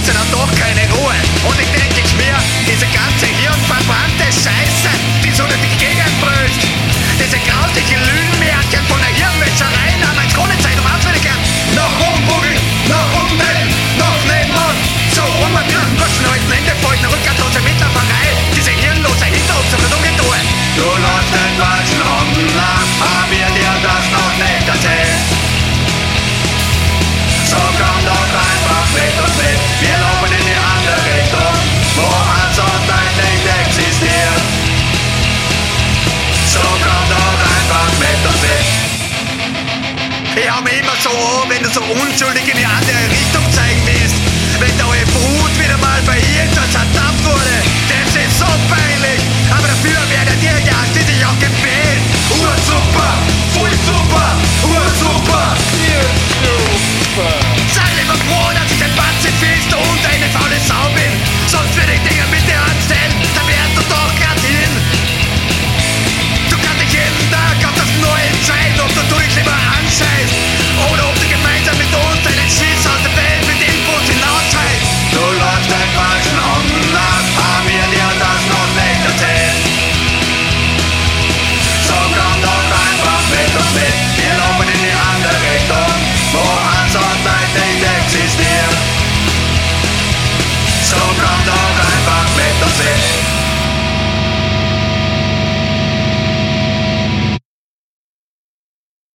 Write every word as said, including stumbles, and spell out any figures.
Straße dann doch keine Ruhe. Und ich denke ich mir, diese ganze hirnverbrannte Scheiße, die so durch die Gegend brüllt, diese grausame